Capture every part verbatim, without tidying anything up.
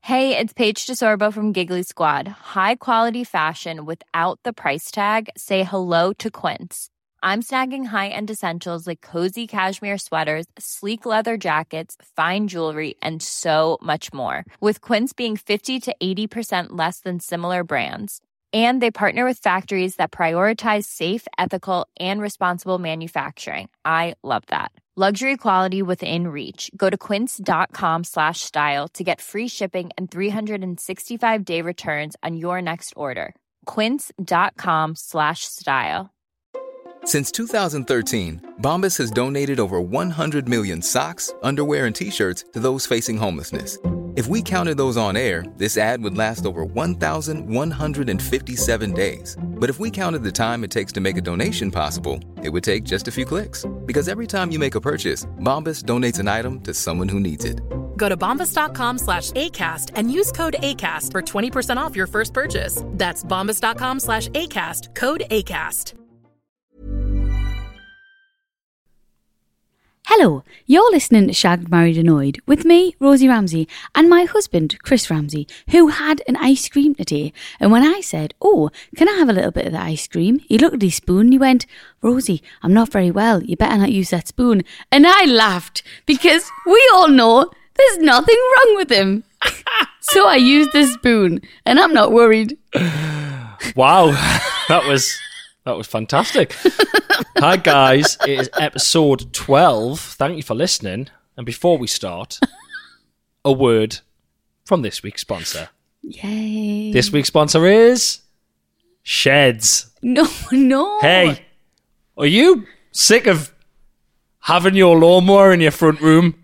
Hey, it's Paige DeSorbo from Giggly Squad. High quality fashion without the price tag. Say hello to Quince. I'm snagging high-end essentials like cozy cashmere sweaters, sleek leather jackets, fine jewelry, and so much more. With Quince being fifty to eighty percent less than similar brands. And they partner with factories that prioritize safe, ethical, and responsible manufacturing. I love that. Luxury quality within reach. Go to quince.com slash style to get free shipping and three sixty-five day returns on your next order. Quince.com slash style. Since two thousand thirteen, Bombas has donated over one hundred million socks, underwear, and T-shirts to those facing homelessness. If we counted those on air, this ad would last over one thousand one hundred fifty-seven days. But if we counted the time it takes to make a donation possible, it would take just a few clicks. Because every time you make a purchase, Bombas donates an item to someone who needs it. Go to bombas.com slash ACAST and use code ACAST for twenty percent off your first purchase. That's bombas.com slash ACAST, code ACAST. Hello, you're listening to Shagged, Married, Annoyed with me, Rosie Ramsey, and my husband, Chris Ramsey, who had an ice cream today. And when I said, oh, can I have a little bit of the ice cream? He looked at his spoon and he went, Rosie, I'm not very well. You better not use that spoon. And I laughed because we all know there's nothing wrong with him. So I used the spoon and I'm not worried. Wow, that was... That was fantastic. Hi, guys. It is episode twelve. Thank you for listening. And before we start, a word from this week's sponsor. Yay. This week's sponsor is Sheds. No, no. Hey, are you sick of having your lawnmower in your front room?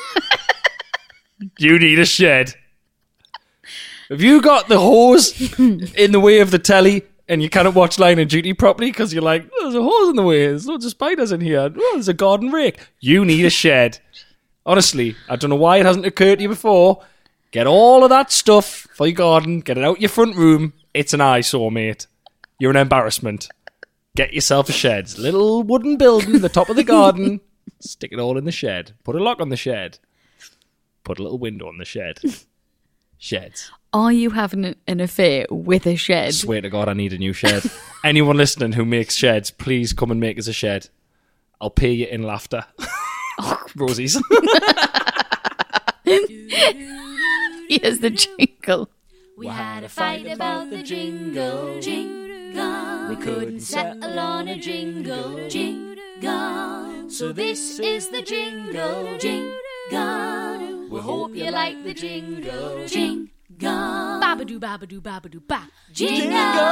You need a shed. Have you got the hose in the way of the telly? And you cannot watch Line of Duty properly because you're like, oh, there's a hose in the way. There's loads of spiders in here. Oh, there's a garden rake. You need a shed. Honestly, I don't know why it hasn't occurred to you before. Get all of that stuff for your garden. Get it out your front room. It's an eyesore, mate. You're an embarrassment. Get yourself a shed. It's a little wooden building at the top of the garden. Stick it all in the shed. Put a lock on the shed. Put a little window on the shed. Sheds. Are you having an affair with a shed? Swear to God, I need a new shed. Anyone listening who makes sheds, please come and make us a shed. I'll pay you in laughter. Oh. Rosie's. Here's the jingle. We had a fight about the jingle, jingle. We couldn't settle on a jingle, jingle. So this is the jingle, jingle. We hope you like the jingle, jingle. Babadoo, babadoo, babadoo, ba. Jingle.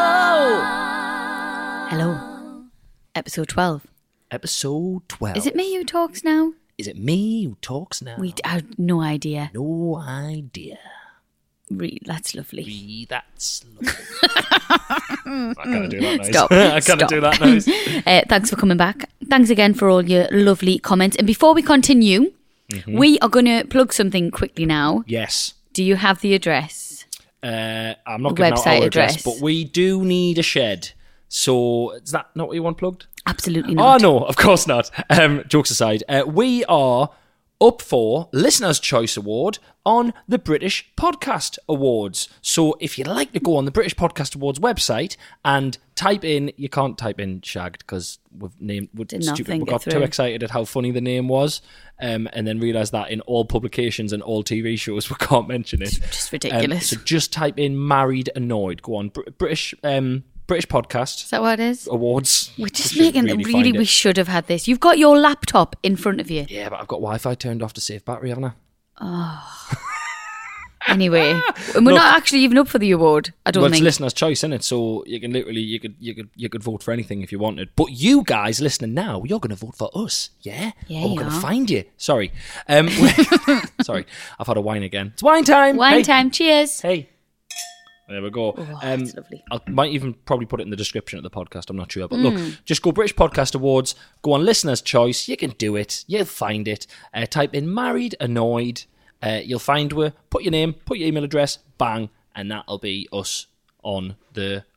Hello. Episode twelve. Episode twelve. Is it me who talks now? Is it me who talks now? We I have no idea. No idea. Re- that's lovely. Re- that's lovely. I can't do that noise. Stop. I can't Stop. do that noise. uh, thanks for coming back. Thanks again for all your lovely comments. And before we continue, mm-hmm. we are going to plug something quickly now. Yes. Do you have the address? Uh, I'm not the giving website out our address, address, but we do need a shed. So is that not what you want plugged? Absolutely not. Oh, no, of course not. Um, jokes aside, uh, we are up for Listener's Choice Award on the British Podcast Awards. So if you'd like to go on the British Podcast Awards website and type in, you can't type in Shagged because we've named, we're stupid, we got too excited at how funny the name was, um, and then realised that in all publications and all T V shows we can't mention it. It's just ridiculous. Um, so just type in Married Annoyed. Go on, Br- British... Um, British Podcast. Is that what it is? Awards. We're just making really, really we should have had this. You've got your laptop in front of you. Yeah, but I've got Wi-Fi turned off to save battery, haven't I? Oh. Anyway, and we're Look, not actually even up for the award. I don't well, think. It's listener's choice, isn't it? So you can literally, you could, you could, you could vote for anything if you wanted. But you guys listening now, you're going to vote for us, yeah? Yeah, or we're you going to are. find you. Sorry, um, sorry, I've had a wine again. It's wine time. Wine hey. time. Cheers. Hey. There we go. Oh, um, that's lovely. I might even probably put it in the description of the podcast. I'm not sure. But mm. look, just go British Podcast Awards. Go on Listener's Choice. You can do it. You'll find it. Uh, type in Married Annoyed. Uh, you'll find where. Put your name, put your email address, bang, and that'll be us on the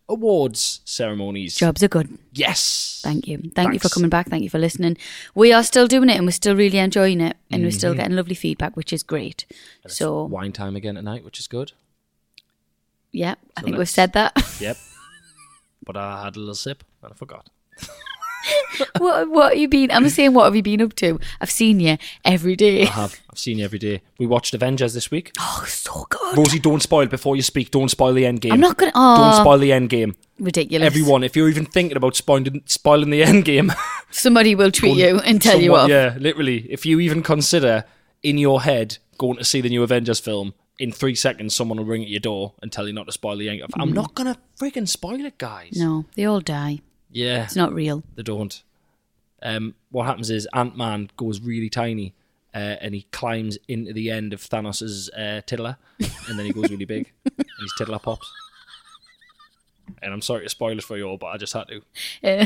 awards ceremonies. Jobs are good. Yes. Thank you. Thank you for Thanks. coming back. Thank you for listening. We are still doing it and we're still really enjoying it. And we're Mm-hmm. still getting lovely feedback, which is great. So, Wine time again tonight, which is good. yeah, I think we've let's- said that. Yep. But I had a little sip and I forgot. what, what have you been? I'm saying, what have you been up to? I've seen you every day. I have. I've seen you every day. We watched Avengers this week. Oh, so good. Rosie, don't spoil before you speak. Don't spoil the end game. I'm not going to. Don't Oh, spoil the end game. ridiculous. Everyone, if you're even thinking about spoiling, spoiling the end game, Somebody will tweet you and tell you someone- off. Yeah, literally. If you even consider in your head going to see the new Avengers film, in three seconds someone will ring at your door and tell you not to spoil the end game. I'm not going to friggin' spoil it, guys. No, they all die. Yeah, It's not real. they don't. Um, what happens is Ant-Man goes really tiny uh, and he climbs into the end of Thanos' uh, titiller and then he goes really big and his titiller pops. And I'm sorry to spoil it for you all, but I just had to. Uh,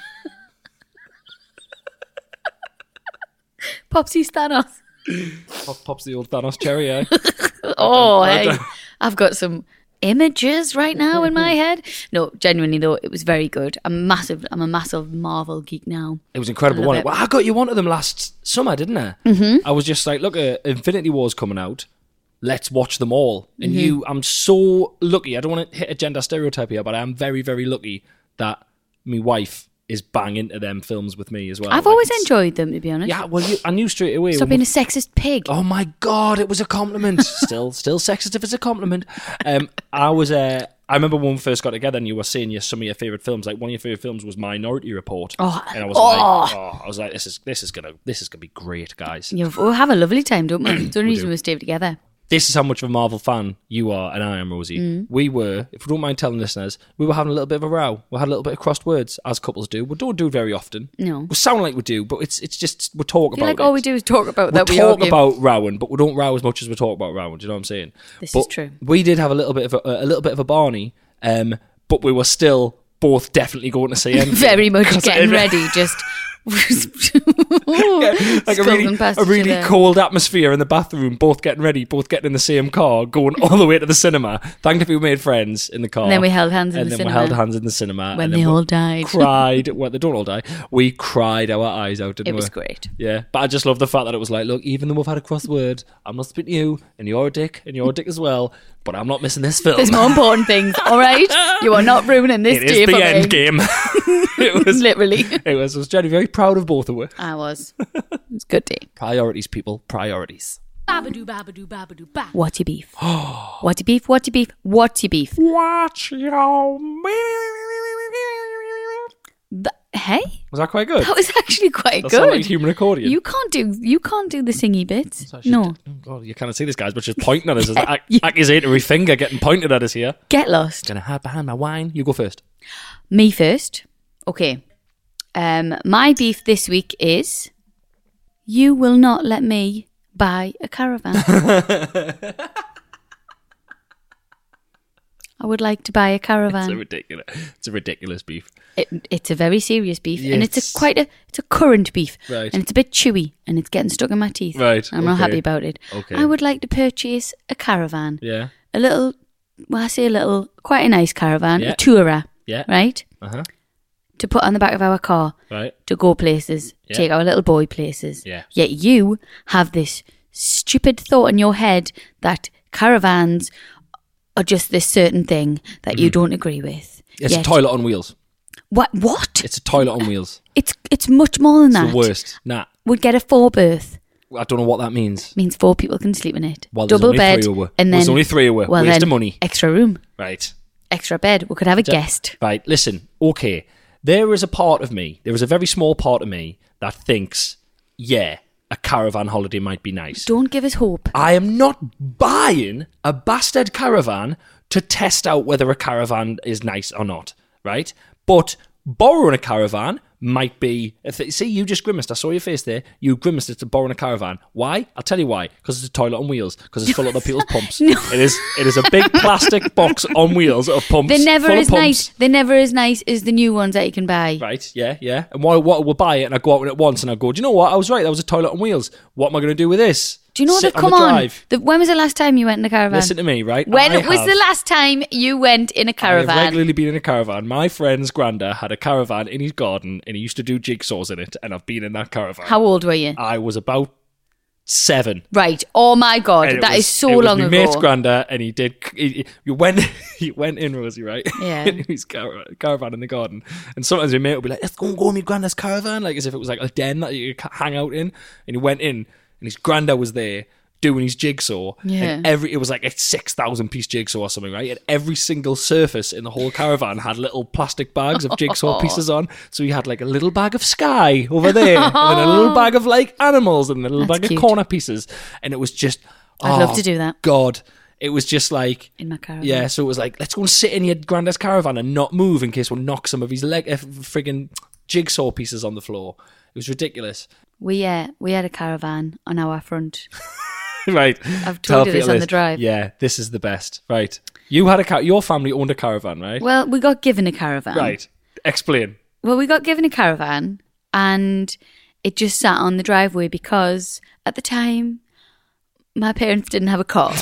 Popsy Thanos. Pop, pops the old Thanos cherry, eh? Oh, I hey. don't- I've got some images right now in my head. No, genuinely though, it was very good. I'm massive. I'm a massive Marvel geek now. It was incredible, I love wasn't it? it. Well, I got you onto them last summer, didn't I? Mm-hmm. I was just like, look, uh, Infinity War's coming out. Let's watch them all. And Mm-hmm. you, I'm so lucky. I don't want to hit a gender stereotype here, but I am very, very lucky that my wife is bang into them films with me as well. I've Like, always it's- enjoyed them, to be honest. Yeah, well, you, I knew straight away. Stop when being a sexist pig. Oh my god, it was a compliment. still, still sexist if it's a compliment. Um, I was. Uh, I remember when we first got together, and you were saying your, some of your favorite films. Like one of your favorite films was Minority Report. Oh, and I was oh. like, oh, I was like, this is this is gonna this is gonna be great, guys. You we'll have a lovely time, don't we? It's the only reason do. we stay together. This is how much of a Marvel fan you are, and I am, Rosie. Mm. We were, if you don't mind telling listeners, we were having a little bit of a row. We had a little bit of crossed words, as couples do. We don't do it very often. No. We sound like we do, but it's it's just we talk I feel about like it. all we do is talk about we that we talk argue. about rowing, but we don't row as much as we talk about rowing. Do you know what I'm saying? This But is true. We did have a little bit of a, a little bit of a Barney, um, but we were still both definitely going to see Endgame. Very much 'Cause getting every- ready, just like a really, Scrolling past a each really other. cold atmosphere in the bathroom, both getting ready, both getting in the same car, going all the way to the cinema. Thankfully, we made friends in the car. And then we held hands in and the then we cinema. held hands in the cinema. when and they then we all died. cried. Well, they don't all die. We cried our eyes out, didn't It we? was great. Yeah, but I just love the fact that it was like, look, even though we've had a crossword, I'm not speaking to you, and you're a dick, and you're a dick as well, but I'm not missing this film. There's more important things, all right? You are not ruining this It day is the for end me. game. it was Literally. It was. I was Jenny very proud of both of us. I was. It was a good day. Priorities, people. Priorities. Babadoo, babadoo, babadoo, ba. What's your beef? What's your beef? What's your beef? What's your beef? Watch your Th- hey? Was that quite good? That was actually quite That sounded good. like human accordion. You can't do you can't do the singy bits. So I should- No. Oh God, you can't see this guy's, but she's pointing at us. There's an ac- Yeah. accusatory finger getting pointed at us here. Get lost. Gonna hide behind my wine. You go first. Me first. Okay. Um, my beef this week is you will not let me buy a caravan. I would like to buy a It's a caravan. ridiculous. It's a ridiculous beef. It, it's a very serious beef, and it's Yes. a quite a it's a current beef, Right. and it's a bit chewy, and it's getting stuck in my teeth. Right, I'm not okay. happy about it. Okay. I would like to purchase a caravan, Yeah. a little. Well, I say a little, quite a nice caravan, Yeah. a tourer, Yeah. right, Uh huh. to put on the back of our car Right. to go places, Yeah. take our little boy places. Yeah. Yet you have this stupid thought in your head that caravans are just this certain thing that you don't agree with. Mm-hmm. It's Yet- a toilet on wheels. What? What? It's a toilet on wheels. It's it's much more than It's that. the worst. Nah. Would get a four berth. I don't know what that means. Means four people can sleep in it. Well, there's Double only bed, three of us. and then There's only three of us. Well, Waste then of money. extra room, Right. extra bed. We could have a guest. Right, listen, okay. There is a part of me, there is a very small part of me that thinks, yeah, a caravan holiday might be nice. Don't give us hope. I am not buying a bastard caravan to test out whether a caravan is nice or not, right? But borrowing a caravan might be... If they, see, you just grimaced. I saw your face there. You grimaced at borrowing a caravan. Why? I'll tell you why. Because it's a toilet on wheels. Because it's full of other people's pumps. No. It is It is a big plastic box on wheels of pumps. They're never full of as pumps. nice. They're never as nice as the new ones that you can buy. Right, yeah, yeah. And why what we'll buy it and I go out with it once and I go, do you know what? I was right, that was a toilet on wheels. What am I going to do with this? Do you know sit that? Come on. The on. drive. The, when was the last time you went in a caravan? Listen to me, right? When I was have, the last time you went in a I caravan? have regularly been in a caravan. My friend's granda had a caravan in his garden and he used to do jigsaws in it, and I've been in that caravan. How old were you? I was about seven. Right. Oh my God. And it That was- is so it was long my ago. mate's granda, and he did. He, he went. He went in, Rosie, right? Yeah. in his car, caravan in the garden, and sometimes your mate would be like, "Let's go and go in my granda's caravan," like as if it was like a den that you could hang out in. And he went in, and his granda was there doing his jigsaw. Yeah. And every it was like a six thousand piece jigsaw or something, right? And every single surface in the whole caravan had little plastic bags of jigsaw pieces on. So he had like a little bag of sky over there, and then a little bag of like animals, and a little That's bag cute. of corner pieces, and it was just. I'd love to do that. God, it was just like In my caravan. Yeah, so it was like, let's go and sit in your granddad's caravan and not move in case we'll knock some of his leg, uh, friggin' jigsaw pieces on the floor. It was ridiculous. We uh, we had a caravan on our front. Right, I've Tell told you people this on the drive. Yeah, this is the best. Right, you had a car- your family owned a caravan, right? Well, we got given a caravan. Right, explain. Well, we got given a caravan, and it just sat on the driveway because at the time my parents didn't have a car.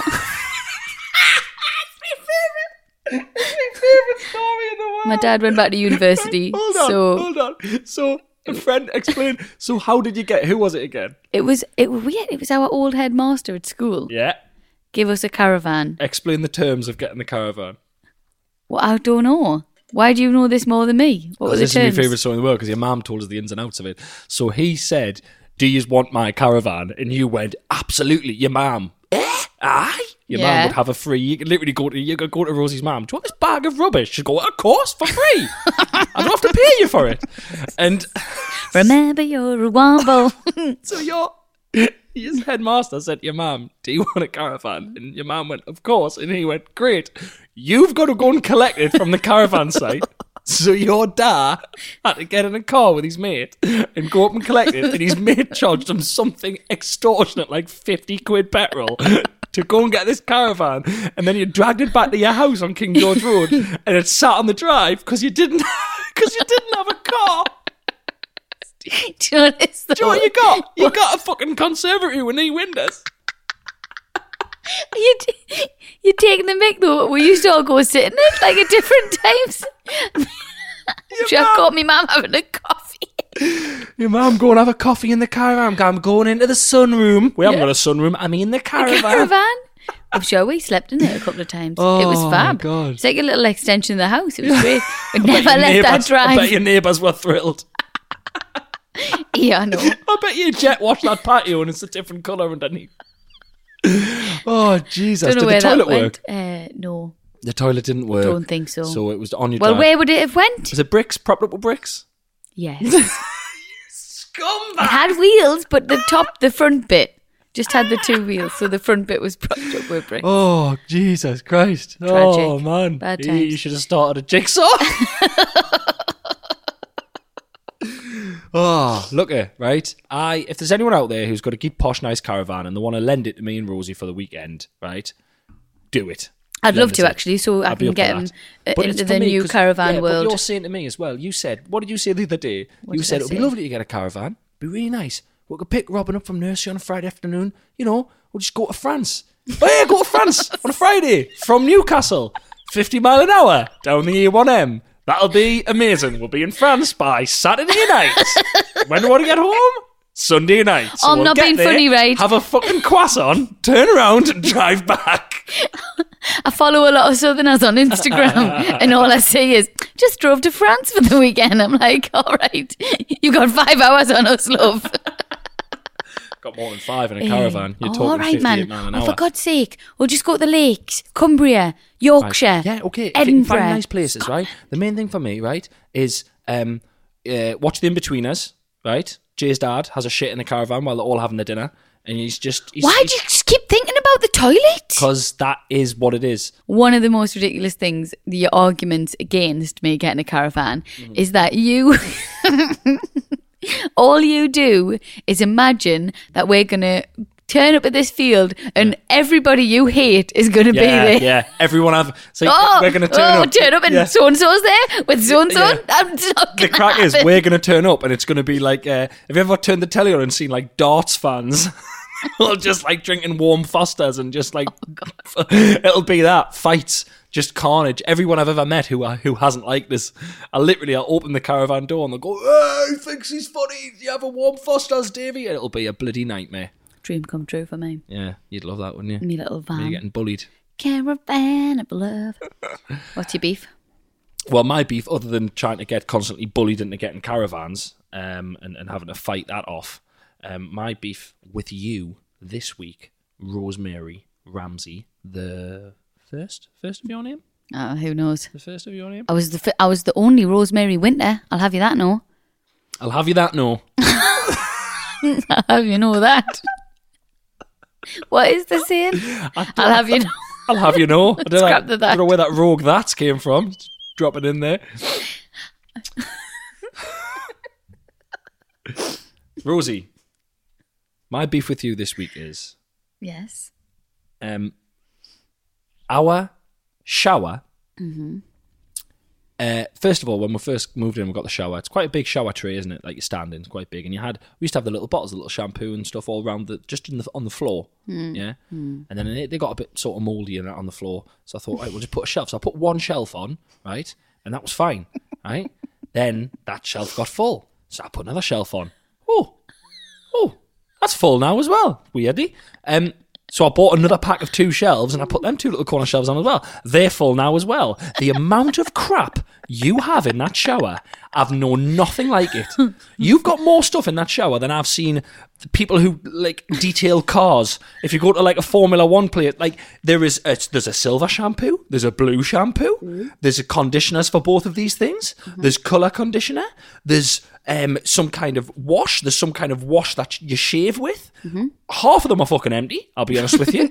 It's my favourite story in the world. My dad went back to university, Hold on, so hold on. So, a friend, explain. So, how did you get? Who was it again? it was it we had, it was our old headmaster at school Yeah. give us a caravan. Explain the terms of getting the caravan. Well, I don't know. Why do you know this more than me? What were the This terms? is my favourite story in the world because your mum told us the ins and outs of it. So he said, "Do you want my caravan?" And you went, "Absolutely." Your mum, eh? Aye. Your mum Yeah. would have a free. You could literally go to you could go to Rosie's mum. Do you want this bag of rubbish? She'd go, "Of course, for free. I don't have to pay you for it." And Remember, you're a womble. so your his headmaster said to your mum, "Do you want a caravan?" And your mum went, "Of course." And he went, "Great. You've got to go and collect it from the caravan site." So your dad had to get in a car with his mate and go up and collect it, and his mate charged him something extortionate, like fifty quid petrol, to go and get this caravan. And then you dragged it back to your house on King George Road, and it sat on the drive because you didn't because you didn't have a car. Do you know what it's Do you know what you got? You got a fucking conservatory with no windows. You t- you're taking the mic though. We used to all go sit in it like at different times. Jack caught me mum having a coffee. Your mum, go and have a coffee in the caravan. I'm going into the sunroom. We haven't Yeah. got a sunroom. I mean the caravan. Caravan. I'm sure we slept in it a couple of times. it was Oh, fab. my God. It's like a little extension of the house. It was great. We I bet never your left that neighbours- I bet drive. your neighbours were thrilled. Yeah, I know. I bet you jet washed that patio and it's a different colour underneath. Oh, Jesus. Don't know Did where the toilet that work? went. Uh, no, The toilet didn't work. don't think so. So it was on your well, drive. where would it have went? Was it bricks? Propped up with bricks? Yes. Scumbag! It had wheels, but the top, the front bit, just had the two wheels. So the front bit was propped up with bricks. Oh, Jesus Christ. Oh, Tragic. man. Bad You- times. You should have started a jigsaw. Oh, look at right. I if there's anyone out there who's got a good posh nice caravan and they want to lend it to me and Rosie for the weekend, right? Do it. I'd Lend love us to it. actually, so I I'd be can up get for him that. uh, But it's into for the me, new 'cause- caravan yeah, world. But you're saying to me as well. You said, what did you say the other day? What you did said I it'd be say? lovely to get a caravan. Be really nice. We could pick Robin up from nursery on a Friday afternoon. You know, we'll just go to France. Oh yeah, go to France on a Friday from Newcastle, fifty mile an hour down the A one M. That'll be amazing. We'll be in France by Saturday night. When do I want to get home? Sunday night. So Oh, I'm we'll not get being there, funny, right? Have a fucking croissant, turn around and drive back. I follow a lot of Southerners on Instagram, and all I see is just drove to France for the weekend. I'm like, all right, you got five hours on us, love. Got more than five in a caravan. You're oh, talking all right, fifty-eight man. man an Oh, hour. for God's sake, we'll just go to the lakes, Cumbria, Yorkshire, Yeah, okay. If you can Edinburgh. find nice places, right? The main thing for me, right, is um, uh, watch the In-Betweeners, right? Jay's dad has a shit in the caravan while they're all having their dinner, and he's just... He's, Why do you just keep thinking about the toilet? Because that is what it is. One of the most ridiculous things, the arguments against me getting a caravan, Mm-hmm. is that you, all you do is imagine that we're going to turn up at this field and everybody you hate is going to be Yeah, there. yeah. Everyone have... So Oh, we're going to turn oh, up. turn up and Yeah. so-and-so's there with so-and-so. Yeah. I'm not The gonna crack is happen. we're going to turn up and it's going to be like... Uh, have you ever turned the telly on and seen like darts fans... Or just like drinking warm Fosters and just like, oh, it'll be that. Fights, just carnage. Everyone I've ever met who who hasn't liked this, I literally, I'll open the caravan door and they'll go, hey, he thinks he's funny. Do you have a warm Fosters, Davey? And it'll be a bloody nightmare. Dream come true for me. Yeah, you'd love that, wouldn't you? Me little van. Me getting bullied. Caravan of love. What's your beef? Well, my beef, other than trying to get constantly bullied into getting caravans um, and, and having to fight that off, um, my beef with you this week, Rosemary Ramsey, the first, first of your name? Oh, who knows? The first of your name? I was the fi- I was the only Rosemary Winter. I'll have you that, no? I'll have you that, no. I'll have you know that. What is the saying? I'll have you know. I'll have you know. I don't, know, Scrap I the don't know that. where that rogue that came from. Just drop it in there. Rosie, my beef with you this week is Yes. um, our shower. Mm-hmm. Uh, first of all, when we first moved in, we got the shower. It's quite a big shower tray, isn't it? Like you stand in, it's quite big. And you had, we used to have the little bottles, of little shampoo and stuff all around the, just in the on the floor. Mm. Yeah. Mm. And then it, they got a bit sort of mouldy and on the floor. So I thought, right, we'll just put a shelf. So I put one shelf on, right, and that was fine, right. Then that shelf got full, so I put another shelf on. Oh, oh, that's full now as well. Weirdly. Um. So I bought another pack of two shelves and I put them two little corner shelves on as well. They're full now as well. The amount of crap you have in that shower, I've known nothing like it. You've got more stuff in that shower than I've seen people who like detail cars. If you go to like a Formula One plate, like there is a, there's a silver shampoo, there's a blue shampoo, mm-hmm. there's a conditioners for both of these things, mm-hmm. there's colour conditioner, there's Um, some kind of wash. There's some kind of wash that you shave with. Mm-hmm. Half of them are fucking empty, I'll be honest with you.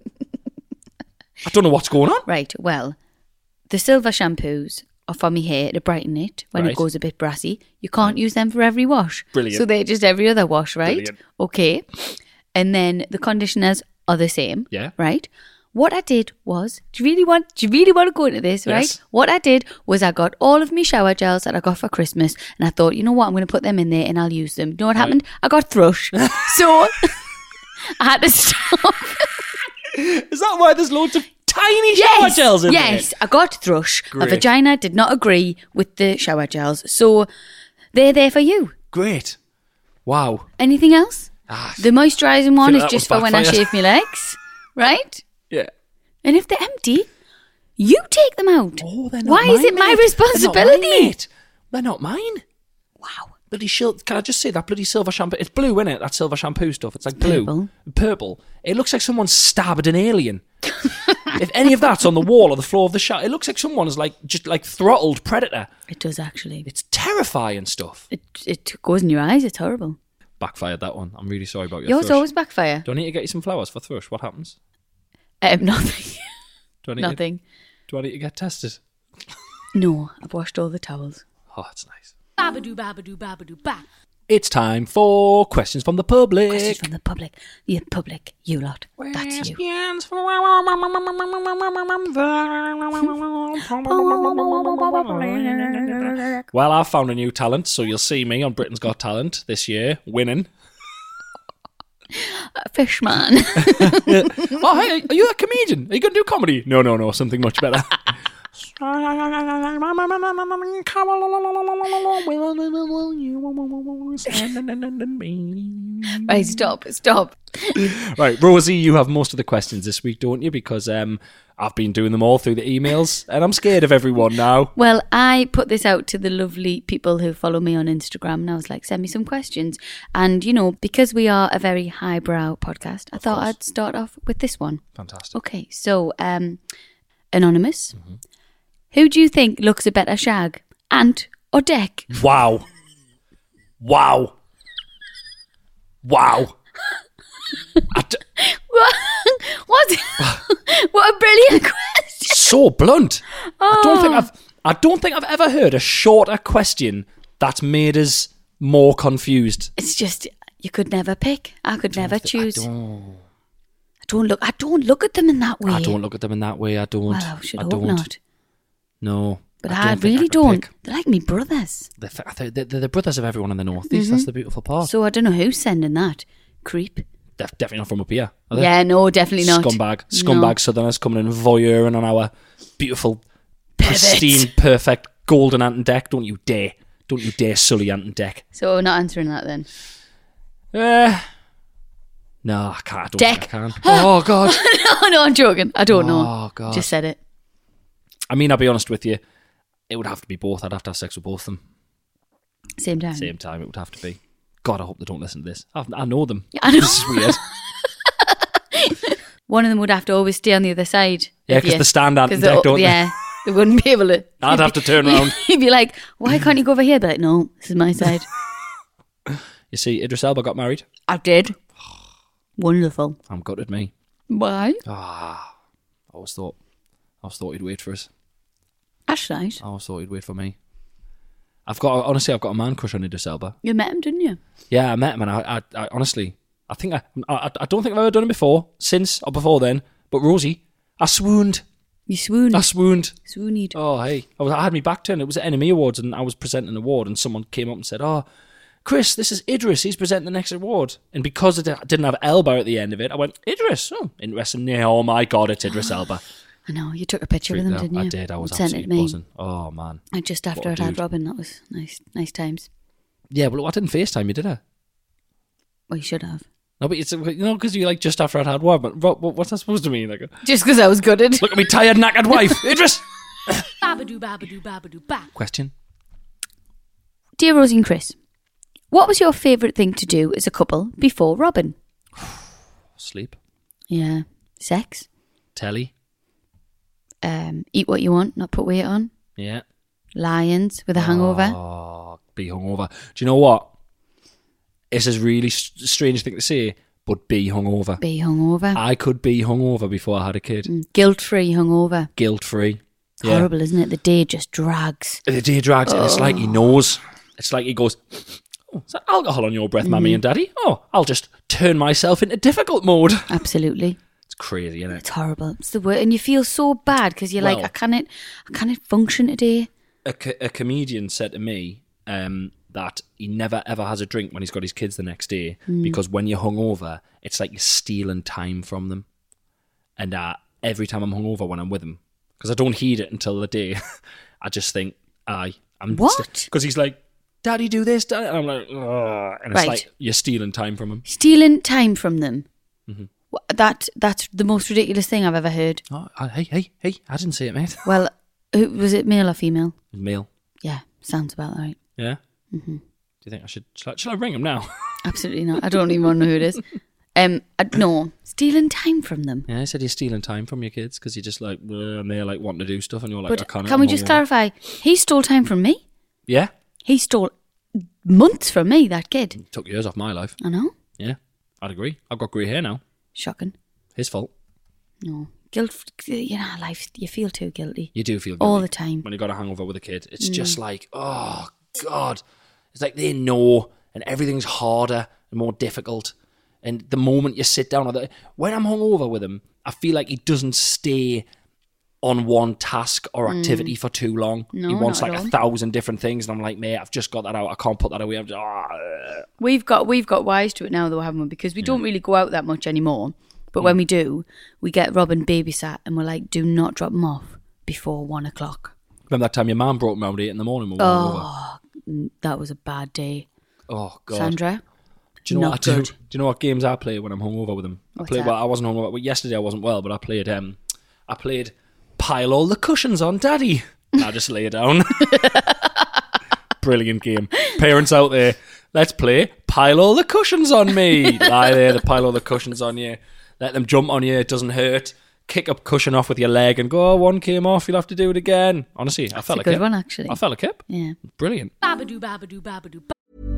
I don't know what's going on. Right, well, the silver shampoos are for me hair to brighten it when Right. it goes a bit brassy. You can't use them for every wash. Brilliant. So they're just every other wash, right? Brilliant. Okay. And then the conditioners are the same. Yeah. Right? What I did was, do you really want, do you really want to go into this, right? Yes. What I did was I got all of my shower gels that I got for Christmas and I thought, you know what, I'm going to put them in there and I'll use them. You know what happened? I got thrush. So I had to stop. Is that why there's loads of tiny shower Yes, gels in yes, there? I got thrush. Great. A vagina did not agree with the shower gels. So they're there for you. Great. Wow. Anything else? Ah, The moisturising one feel is that just was for when I backfired. shave my legs, right? yeah. And if they're empty, you take them out. Oh, they're not Why mine, is it my mate. responsibility? They're not mine, mate. They're not mine. Wow. Bloody shil- Can I just say that bloody silver shampoo? It's blue, isn't it? That silver shampoo stuff. It's like blue. Purple. Purple. It looks like someone stabbed an alien. If any of that's on the wall or the floor of the shower, it looks like someone is like just like throttled Predator. It does actually. It's terrifying stuff. It it goes in your eyes. It's horrible. Backfired that one. I'm really sorry about your Yours thrush. always backfire. Do I need to get you some flowers for thrush? What happens? Um, nothing. Do I need Nothing. To, do I need to get tested? No, I've washed all the towels. Oh, that's nice. Babadoo, babadoo, babadoo, ba. It's time for questions from the public. Questions from the public. The public, you lot. That's you. Questions from- Well, I've found a new talent, so you'll see me on Britain's Got Talent this year, winning. Fishman. Oh, hey, are you a comedian? Are you going to do comedy? No, no, no, something much better. Right, stop, stop. Right, Rosie, you have most of the questions this week, don't you? Because um, I've been doing them all through the emails, and I'm scared of everyone now. Well, I put this out to the lovely people who follow me on Instagram, and I was like, send me some questions. And, you know, because we are a very highbrow podcast, I thought I'd start off with this one. Fantastic. Okay, so, um, Anonymous, Mm-hmm. who do you think looks a better shag, Ant or Deck? Wow. Wow. Wow. I d- What? What? What a brilliant question. so blunt. I don't think Oh. I've I don't think I've ever heard a shorter question that's made us more confused. It's just, you could never pick. I could never choose. I I don't, don't look. I don't look at them in that way. I don't look at them in that way. I don't. Well, I should I hope don't. not. No. But I I, don't think really could don't. pick. They're like me brothers. They're, th- they're, they're the brothers of everyone in the northeast. That's the beautiful part. So I don't know who's sending that. Creep. Def- definitely not from up here. Are they? Yeah, no, definitely not. Scumbag, scumbag No. Southerners coming in voyeuring on our beautiful, Perverts. pristine, perfect golden Anton Deck. Don't you dare. Don't you dare sully Anton Deck. So we're not answering that then. Uh, no, I can't. I don't Deck. think I can. Oh, God. no, no, I'm joking. I don't know. Oh, God. Just said it. I mean, I'll be honest with you. It would have to be both. I'd have to have sex with both of them. Same time. Same time, it would have to be. God, I hope they don't listen to this. I've, I know them. Yeah, I know. This is weird. One of them would have to always stay on the other side. Yeah, of 'cause you. they stand Anton 'Cause Deck, they- don't they? Yeah, they wouldn't be able to. I'd have to turn around. He'd be like, why can't you go over here? I'd be like, no, this is my side. You see, Idris Elba got married. I did. Wonderful. I'm gutted, me. Why? Ah, I always thought, I always thought he'd wait for us. That's nice. I always thought he'd wait for me. I've got, honestly, I've got a man crush on Idris Elba. You met him, didn't you? Yeah, I met him, and I, I, I honestly, I think I, I, I don't think I've ever done it before, since or before then. But Rosie, I swooned. You swooned. I swooned. Swooned. Oh, hey, I was, I had me back turned. It was at Enemy Awards, and I was presenting an award, and someone came up and said, "Oh, Chris, this is Idris. He's presenting the next award." And because it didn't have Elba at the end of it, I went, "Idris, oh, interesting." Yeah, oh my God, it's Idris Elba. I know. You took a picture with him, didn't you? I did. I was And sent it absolutely to me. buzzing. Oh man. And just after What a I'd had dude. Robin, that was nice. Nice times. Yeah, but I didn't FaceTime you, did I? Well, you should have. No, but it's, you know, because you like just after I'd had one. But what, what- what's that supposed to mean? Like, Just because I was gutted. look at me, tired, knackered wife, Idris. Babadoo, babadoo, babadoo, ba. Question. Dear Rosie and Chris, what was your favourite thing to do as a couple before Robin? Sleep. Yeah. Sex. Telly. Um, eat what you want, not put weight on. Yeah. Lions with a hangover. Oh, be hungover. Do you know what? It's a really s- strange thing to say, but be hungover. Be hungover. I could be hungover before I had a kid. Guilt-free hungover. Guilt free. Horrible, isn't it? The day just drags. The day drags, and it's like he knows. It's like he goes, "Oh, is that alcohol on your breath, Mummy Mm-hmm. and Daddy? Oh, I'll just turn myself into difficult mode." Absolutely. It's crazy, isn't it? It's horrible. It's the word. And you feel so bad because you're like, Well- I can't, I can't function today. A, co- a comedian said to me um, that he never ever has a drink when he's got his kids the next day Mm. because when you're hungover, it's like you're stealing time from them. And uh, every time I'm hungover when I'm with him, because I don't heed it until the day, I just think, aye, I'm What? Because he's like, "Daddy, do this," Daddy. And I'm like, "Ugh," and it's Right. like you're stealing time from him. Stealing time from them. Mm-hmm. Wha- That That's the most ridiculous thing I've ever heard. Oh, uh, hey, hey, hey! I didn't say it, mate. Well, who, was it male or female? Male. Yeah, sounds about right. Yeah. Mm-hmm. Do you think I should? Shall I, shall I ring him now? Absolutely not. I don't even want to know who it is. Um, I, no, stealing time from them. Yeah, I said you're stealing time from your kids because you're just like, "Ugh," and they're like wanting to do stuff, and you're like, "I But can't." can we just clarify? He stole time from me. Yeah. He stole months from me, that kid. Took years off my life. I know. Yeah, I'd agree. I've got grey hair now. Shocking. His fault. No. Guilt, you know, life, you feel too guilty. You do feel All guilty the time. when you got a hangover with a kid. It's Mm. just like, oh God, it's like they know, and everything's harder and more difficult. And the moment you sit down, or the, when I'm hungover with him, I feel like he doesn't stay on one task or activity for too long. Mm. No, he wants not like at a all. thousand different things, and I'm like, mate, I've just got that out. I can't put that away. I'm just, ah. We've got we've got wise to it now, though, haven't we? Because we don't really go out that much anymore. But when we do, we get Robin babysat, and we're like, do not drop him off before one o'clock. Remember that time your mum brought him around eight in the morning when we were hungover? Oh, that was a bad day, Oh God. Sandra. Do you know Not what I do? good. Do you know what games I play when I'm hungover with him? I What's play. that? Well, I wasn't hungover. Well, yesterday I wasn't well, but I played. Um, I played pile all the cushions on Daddy. I just lay it down. Brilliant game. Parents out there, let's play pile all the cushions on me. Lie there, they pile all the cushions on you. Let them jump on you. It doesn't hurt. Kick up cushion off with your leg and go. Oh, one came off. You'll have to do it again. Honestly, I felt a like good it. one, actually. I felt like it. Yeah. Brilliant. Babadoo, babadoo, babadoo, ba.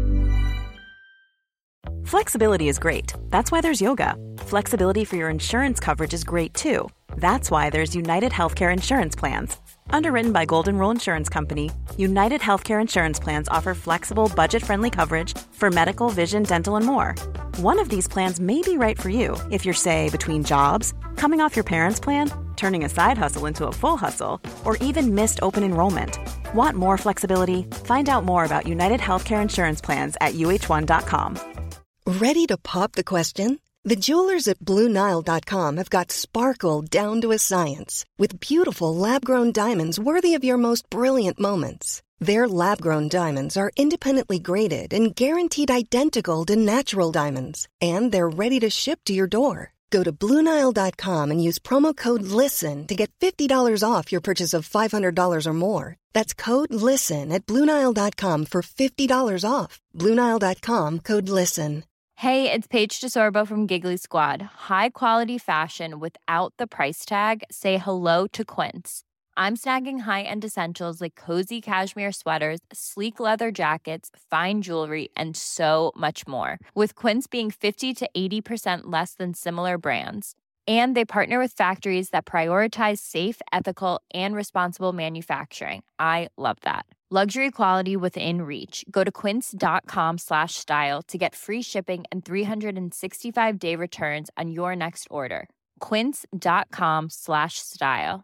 Flexibility is great. That's why there's yoga. Flexibility for your insurance coverage is great too. That's why there's United Healthcare Insurance Plans. Underwritten by Golden Rule Insurance Company, United Healthcare Insurance Plans offer flexible, budget-friendly coverage for medical, vision, dental, and more. One of these plans may be right for you if you're, say, between jobs, coming off your parents' plan, turning a side hustle into a full hustle, or even missed open enrollment. Want more flexibility? Find out more about United Healthcare Insurance Plans at U H one dot com. Ready to pop the question? The jewelers at Blue Nile dot com have got sparkle down to a science with beautiful lab-grown diamonds worthy of your most brilliant moments. Their lab-grown diamonds are independently graded and guaranteed identical to natural diamonds, and they're ready to ship to your door. Go to Blue Nile dot com and use promo code LISTEN to get fifty dollars off your purchase of five hundred dollars or more. That's code LISTEN at Blue Nile dot com for fifty dollars off. Blue Nile dot com, code LISTEN. Hey, it's Paige DeSorbo from Giggly Squad. High quality fashion without the price tag. Say hello to Quince. I'm snagging high-end essentials like cozy cashmere sweaters, sleek leather jackets, fine jewelry, and so much more. With Quince being fifty to eighty percent less than similar brands. And they partner with factories that prioritize safe, ethical, and responsible manufacturing. I love that. Luxury quality within reach. Go to quince.com slash style to get free shipping and three sixty-five day returns on your next order. Quince.com slash style.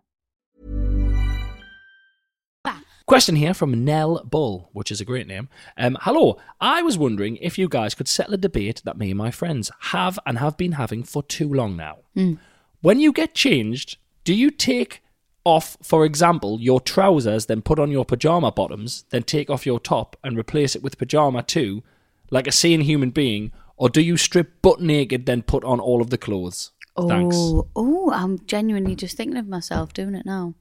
Question here from Nell Bull, which is a great name. Um, hello, I was wondering if you guys could settle a debate that me and my friends have and have been having for too long now. Mm. When you get changed, do you take off, for example, your trousers, then put on your pyjama bottoms, then take off your top and replace it with pyjama too, like a sane human being, or do you strip butt naked, then put on all of the clothes? Oh, Thanks. oh, I'm genuinely just thinking of myself doing it now.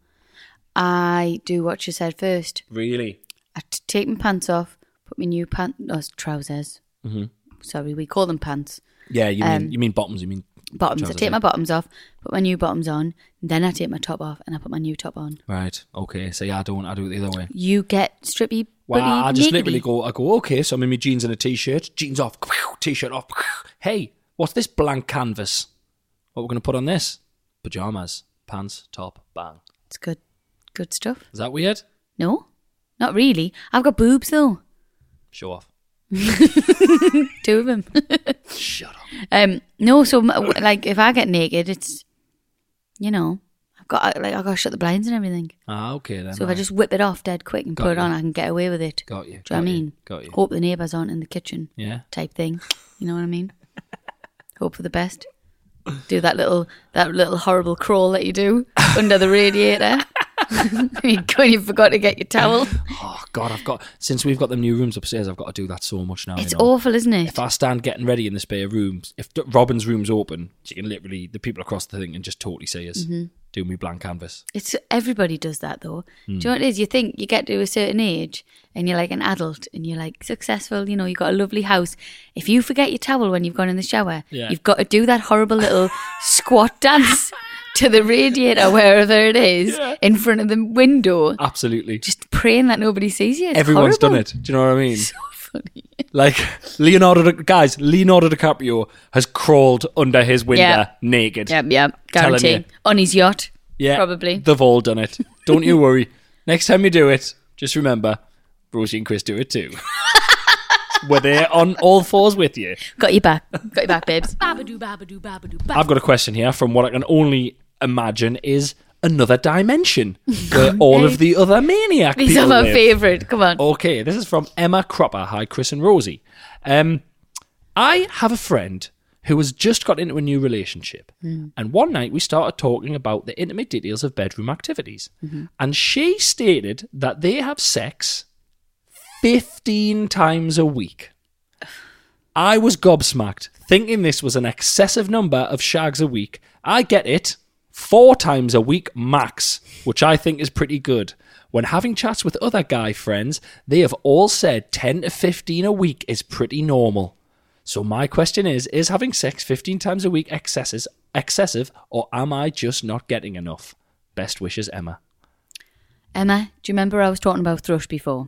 I do what you said first. Really? I t- take my pants off, put my new pants, no, trousers. Mm-hmm. Sorry, we call them pants. Yeah, you Um, mean you mean bottoms, you mean Bottoms. trousers, I take yeah. my bottoms off, put my new bottoms on, then I take my top off and I put my new top on. Right, okay, so yeah, I don't, I do it the other way. You get strippy, Well, booty, I just nakedy. literally go, I go, okay, so I'm in my jeans and a t-shirt, jeans off, t-shirt off. Hey, what's this blank canvas? What we're going to put on this? Pyjamas, pants, top, bang. It's good, good stuff. Is that weird? No, not really. I've got boobs though. Show off. Two of them. Shut up. Um, no, so m- like if I get naked, it's, you know, I've got like I've got to shut the blinds and everything. Ah, okay then. So if I right. just whip it off dead quick and Got put it you. on, I can get away with it. Got you. Do you know what got I you, mean? Got you. Hope the neighbours aren't in the kitchen. Yeah. Type thing. You know what I mean? Hope for the best. Do that little that little horrible crawl that you do under the radiator. When you forgot to get your towel. Oh God, I've got since we've got the new rooms upstairs, I've got to do that so much now. It's you know? awful, isn't it? If I stand getting ready in the spare rooms, if D- Robin's room's open, she can literally the people across the thing can just totally see us Mm-hmm. do me blank canvas. It's everybody does that though. Hmm. Do you know what it is? You think you get to a certain age and you're like an adult and you're like successful, you know, you've got a lovely house. If you forget your towel when you've gone in the shower, Yeah. you've got to do that horrible little squat dance to the radiator wherever it is Yeah. in front of the window, Absolutely. just praying that nobody sees you. It's Everyone's horrible. done it. Do you know what I mean? So funny. Like Leonardo, Di- guys, Leonardo DiCaprio has crawled under his window Yeah. naked. Yep, yep, Telling guarantee. you. On his yacht, Yeah, probably. They've all done it. Don't you worry. Next time you do it, just remember, Rosie and Chris do it too. We're there on all fours with you. Got your back. Got your back, babes. Babadoo, babadoo, babadoo, babadoo. I've got a question here from what I can only imagine is another dimension where all of the other maniac These people are my live. favourite. Come on. Okay, this is from Emma Cropper. Hi, Chris and Rosie. Um, I have a friend who has just got into a new relationship. And one night we started talking about the intimate details of bedroom activities. And she stated that they have sex fifteen times a week. I was gobsmacked, thinking this was an excessive number of shags a week. I get it. Four times a week max, which I think is pretty good. When having chats with other guy friends, they have all said ten to fifteen a week is pretty normal. So my question is, is having sex fifteen times a week excesses, excessive, or am I just not getting enough? Best wishes, Emma. Emma, do you remember I was talking about thrush before?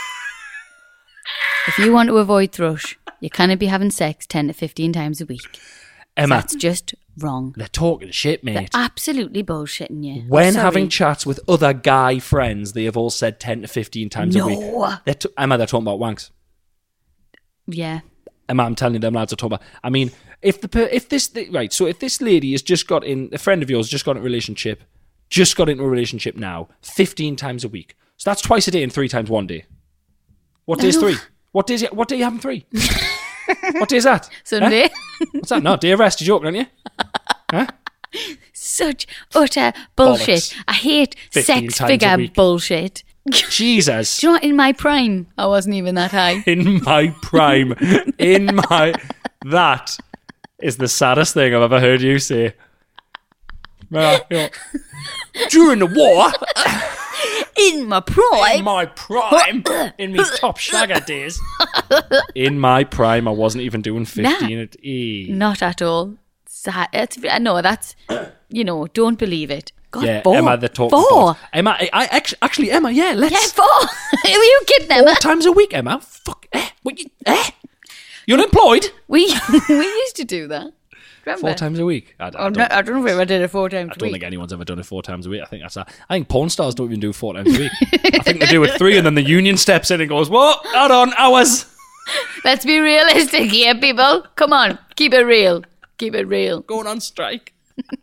If you want to avoid thrush, you can't be having sex ten to fifteen times a week. Emma, That's just wrong. they're talking shit, They're mate. absolutely bullshitting you. When Sorry. having chats with other guy friends, they have all said ten to fifteen times No. a week. They're t- Emma, they're talking about wanks. Yeah. Emma, I'm telling you, them lads are talking about. I mean, if the per- if this right, so if this lady has just got in, a friend of yours just got in a relationship, just got into a relationship now, fifteen times a week. So that's twice a day and three times one day. What day's No. three? What days? What day you having three? What day is that? Sunday. Huh? What's that? No, day of rest. You're joking, aren't you? Huh? Such utter bullshit. Bollocks. I hate fifteen sex times a figure week. bullshit. Jesus. Do you know what? In my prime, I wasn't even that high. In my prime. In my... That is the saddest thing I've ever heard you say. Uh, you know, during the war... In my prime. In my prime. In my top shagger days. In my prime, I wasn't even doing fifteen Nah. at E. Not at all. Sad. It's, no, that's, you know, don't believe it. God, Yeah, four. Emma, the talking Four. box. Emma, I, I actually, actually, Emma, yeah, let's... Yeah, four. Who are you kidding, Emma? Four times a week, Emma. Fuck, eh, what you, eh? You're unemployed? We we used to do that. Remember? Four times a week? I, I, Oh, don't, no, I don't know if I did it four times I a don't week. think anyone's ever done it four times a week. I think that's a, I think porn stars don't even do four times a week. I think they do it three and then the union steps in and goes, what? Hold on, hours. Let's be realistic here, people. Come on, keep it real. Keep it real. Going on strike.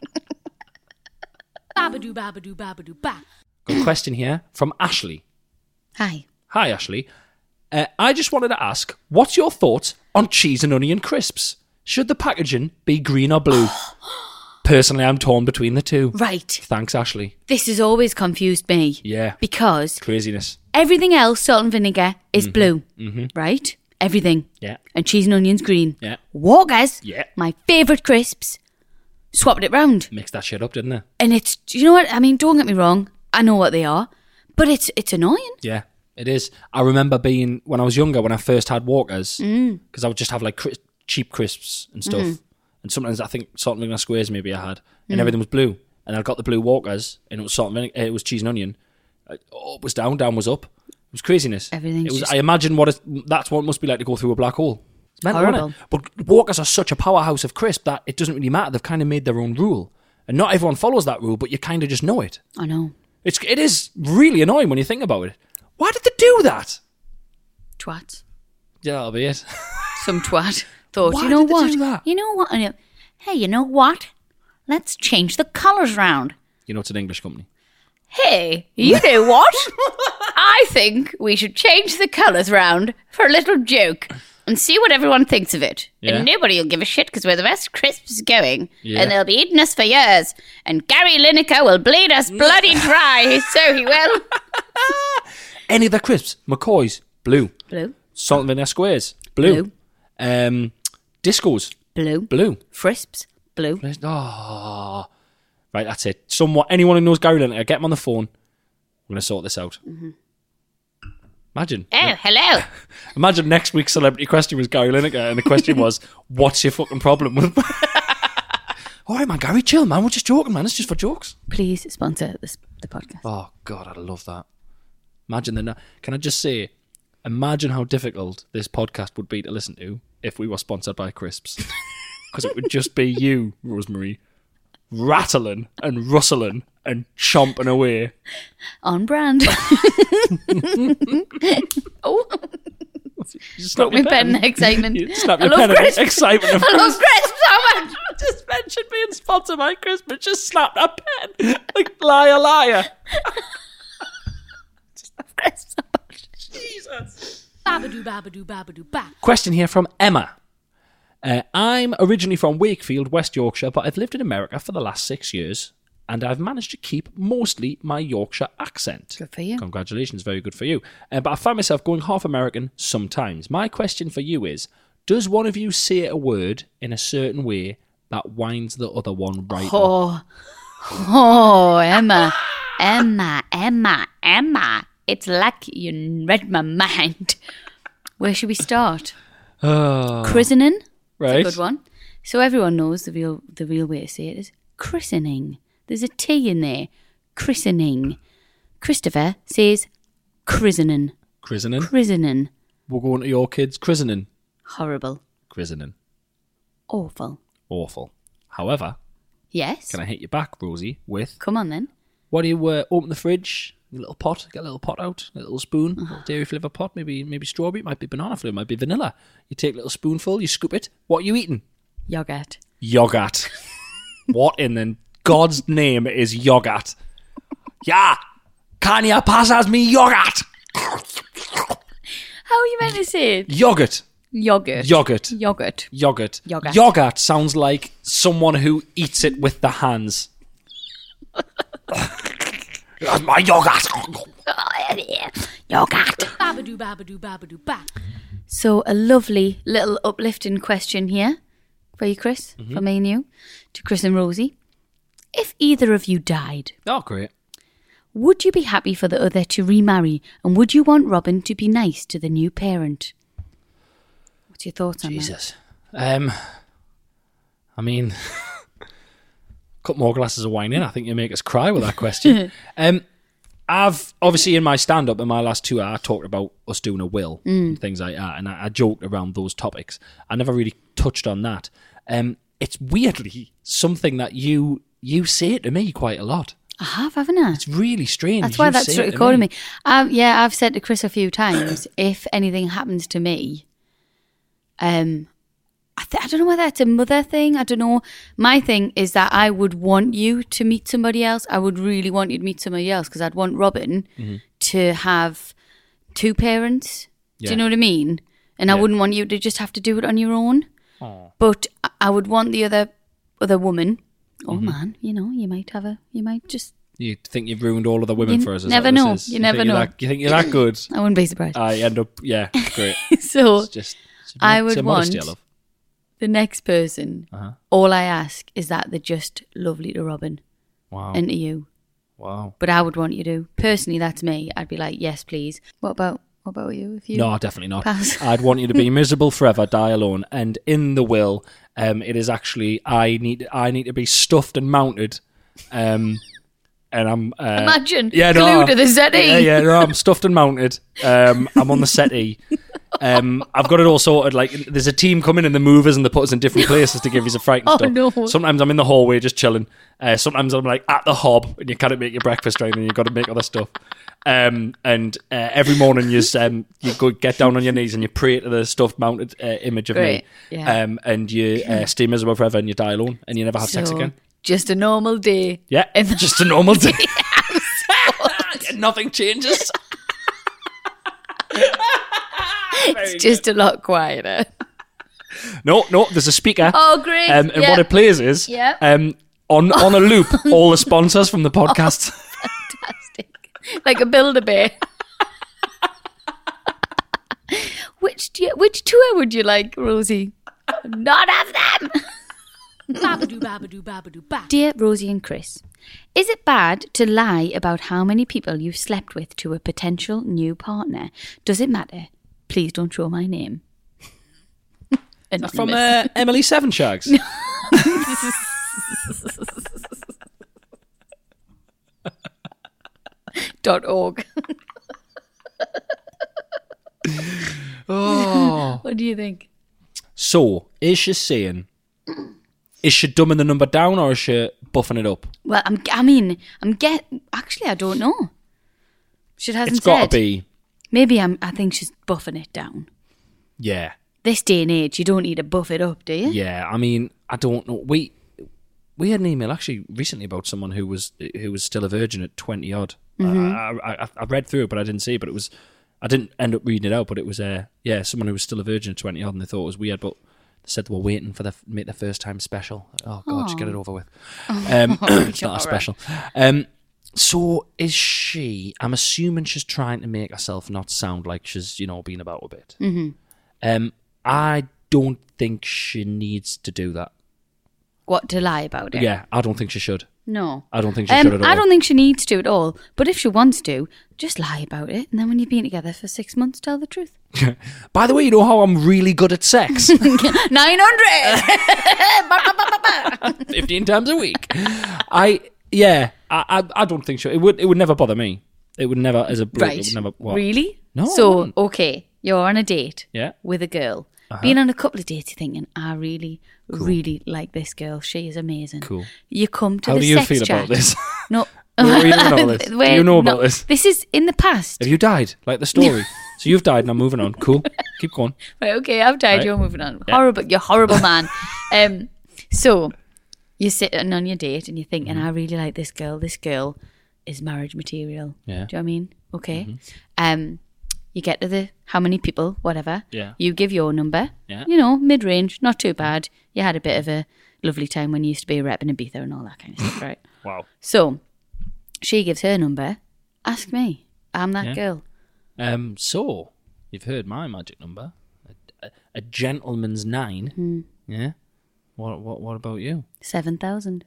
Babadoo, babadoo, babadoo, ba. Good question here from Ashley. Hi. Hi, Ashley. Uh, I just wanted to ask, what's your thoughts on cheese and onion crisps? Should the packaging be green or blue? Personally, I'm torn between the two. Right. Thanks, Ashley. This has always confused me. Yeah. Because Craziness. everything else, salt and vinegar, is Mm-hmm. blue. Right? Everything. Yeah. And cheese and onions green. Yeah. Walkers, Yeah. my favourite crisps, swapped it round. Mixed that shit up, didn't it? And it's, you know what? I mean, don't get me wrong. I know what they are. But it's it's annoying. Yeah, it is. I remember being, when I was younger, when I first had Walkers, because Mm. I would just have like cri- cheap crisps and stuff. Mm-hmm. And sometimes I think salt and vinegar squares maybe I had, and Mm. everything was blue. And I got the blue Walkers, and it was salt and vinegar, it was cheese and onion. Uh, Up was down, down was up. It was craziness. Everything's It was. just- I imagine what it, that's what it must be like to go through a black hole. It's mental, isn't Horrible. it? But Walkers are such a powerhouse of crisp that it doesn't really matter. They've kind of made their own rule, and not everyone follows that rule, but you kind of just know it. I know. It's it is really annoying when you think about it. Why did they do that? Twats. Yeah, that'll be it. Some twat thought, Why you know did they what? do that? You know what? And it- Hey, you know what? Let's change the colours round. You know, it's an English company. Hey, you know what? I think we should change the colours round for a little joke and see what everyone thinks of it. Yeah. And nobody will give a shit because we're the best crisps going. Yeah. And they'll be eating us for years. And Gary Lineker will bleed us bloody dry. So he will. Any of the crisps, McCoy's, blue. Blue. Salt and vinegar squares, blue. Blue. Um, Discos, Blue. blue. Frisps. Blue. Oh. Right, that's it. Someone, anyone who knows Gary Lineker, get him on the phone. We're going to sort this out. Mm-hmm. Imagine. Oh, hello. Imagine next week's celebrity question was Gary Lineker, and the question was, what's your fucking problem with... All right, man, Gary, chill, man. We're just joking, man. It's just for jokes. Please sponsor this, the podcast. Oh, God, I'd love that. Imagine the... Can I just say, imagine how difficult this podcast would be to listen to if we were sponsored by Crisps. Because it would just be you, Rosemary, rattling and rustling and chomping away. On brand. Oh, You just broke snap my your pen in excitement. You snap I your love pen in crisps. excitement. Of I love crisps so much. just mentioned being sponsored by Crisps, but just snapped a pen. Like, liar, liar. Crisps so much. Jesus. Babadoo, babadoo, babadoo, ba. Question here from Emma. Uh, I'm originally from Wakefield, West Yorkshire, but I've lived in America for the last six years, and I've managed to keep mostly my Yorkshire accent. Good for you. Congratulations, very good for you. Uh, but I find myself going half American sometimes. My question for you is, does one of you say a word in a certain way that winds the other one right up? Oh, oh, Emma, Emma, Emma, Emma. It's like you read my mind. Where should we start? Oh, Christening. right. Good one. So everyone knows the real the real way to say it is christening. There's a T in there. Christening. Christopher says christening. Christening. Christening. We're going to your kids' christening. Horrible. Christening. Awful. Awful. However, Yes. can I hit you back, Rosie, with Come on then. what do you uh, open the fridge? A little pot, get a little pot out, a little spoon, a little dairy flavour pot, maybe maybe strawberry, it might be banana flavour, it might be vanilla. You take a little spoonful, you scoop it. What are you eating? Yogurt. Yogurt. What in the God's name is yogurt? Yeah, can you pass us me yogurt? How are you meant to say it? Yogurt. Yogurt. Yogurt. Yogurt. Yogurt. Yogurt. Yogurt sounds like someone who eats it with the hands. That's my yogurt. Yogurt. Babadoo, babadoo, babadoo, ba. So a lovely little uplifting question here for you, Chris, Mm-hmm. for me and you, to Chris and Rosie. If either of you died, Oh, great. would you be happy for the other to remarry, and would you want Robin to be nice to the new parent? What's your thoughts on Jesus. Um, I mean, a couple more glasses of wine in. I think you make us cry with that question. um, I've obviously in my stand-up in my last tour, I talked about us doing a will and things like that, and I, I joked around those topics. I never really touched on that. Um, it's weirdly something that you you say to me quite a lot. that? I have, haven't I? It's really strange. That's why You that's say struck it a to chord in me. Um, yeah, I've said to Chris a few times, if anything happens to me, um, I, th- I don't know whether it's a mother thing. I don't know. My thing is that I would want you to meet somebody else. I would really want you to meet somebody else because I'd want Robin Mm-hmm. to have two parents. Do Yeah. you know what I mean? And I Yeah. wouldn't want you to just have to do it on your own. Aw. But I- I would want the other other woman. Oh Mm-hmm. man, you know, you might have a, you might just. You think you've ruined all of the women You for us? Is never that what know. this is? You never think know. You're that, you think you're that good? I wouldn't be surprised. I end up, yeah, great. so It's just, it's a- I it's would a modesty want- I love. the next person, Uh-huh. all I ask is that they're just lovely to Robin Wow. and to you. Wow. But I would want you to. Personally, that's me. I'd be like, yes, please. What about what about you? If you No, definitely not. pass? I'd want you to be miserable forever, die alone. And in the will, um, it is actually I need I need to be stuffed and mounted. Um, and I'm uh, Imagine, yeah, no, glued to the settee. Yeah, yeah, no, I'm stuffed and mounted. Um, I'm on the settee. Um, I've got it all sorted. Like, there's a team coming in, the movers, and they put us in different places to give you a fright and Oh, stuff. no. Sometimes I'm in the hallway just chilling. Uh, sometimes I'm like at the hob, and you can't make your breakfast right, and you've got to make other stuff. Um, and uh, every morning you um, you go get down on your knees and you pray to the stuffed mounted uh, image of Great, me. yeah. Um, and you uh, stay miserable forever, and you die alone, and you never have sex So, again. Just a normal day. Yeah, in the- just a normal day. Nothing changes. It's just a lot quieter. No, no, there's a speaker. Oh, great. Um, and Yeah. what it plays is Yeah. um, on on a loop all the sponsors from the podcast. Fantastic. Like a Build-A-Bear. which, do you, which tour would you like, Rosie? None of them. Babadoo, babadoo, babadoo, ba. Dear Rosie and Chris, is it bad to lie about how many people you've slept with to a potential new partner? Does it matter? Please don't show my name. From Anonymous. uh, Emily Seven Shags. Dot org. Oh. What do you think? So, is she saying, is she dumbing the number down or is she buffing it up? Well, I'm. I mean, I'm get. Actually, I don't know. She hasn't It's got to said. be, Maybe I'm. I think she's buffing it down. yeah. This day and age, you don't need to buff it up, do you? Yeah, I mean, I don't know. We we had an email actually recently about someone who was who was still a virgin at twenty odd. Mm-hmm. I, I, I read through it, but I didn't see it. But it was, I didn't end up reading it out. But it was, uh, yeah, someone who was still a virgin at twenty odd, and they thought it was weird. But they said they were waiting for the make their first time special. Oh God, just get it over with. Um, it's not a special. Um, so is she? I'm assuming she's trying to make herself not sound like she's, you know, being about a bit. Mm-hmm. Um, I don't think she needs to do that. What, to lie about it? Yeah, I don't think she should. No. I don't think she Um, should at all. I don't think she needs to at all. But if she wants to, just lie about it. And then when you've been together for six months, tell the truth. By the way, you know how I'm really good at sex? nine hundred fifteen times a week. I, yeah, I, I, I don't think so. It would, it would never bother me. It would never, as a bloke, Right. it would never, what? Really? No, it So, wouldn't. okay, you're on a date Yeah. with a girl. Been on a couple of dates, you're thinking, I really, really like this girl. She is amazing. Cool. You come to How the do you sex feel chat. about this? No. Where you know this? Do Where- you know about no, this? This is in the past. Have you died? Like the story. So you've died and I'm moving on. Cool. Keep going. Right, okay, I've died. Right. You're moving on. Yeah. Horrible. You're a horrible man. um, so you're sitting on your date and you're thinking, I really like this girl. This girl is marriage material. Yeah. Do you know what I mean? Okay. Um, You get to the how many people, whatever. Yeah. You give your number. Yeah. You know, mid-range, not too bad. You had a bit of a lovely time when you used to be a rep in Ibiza and all that kind of stuff, right? Wow. So, she gives her number. Ask me. I'm that Yeah. girl. Um. So, you've heard my magic number. A, a, a gentleman's nine. Hmm. Yeah. What, what, what about you? seven thousand.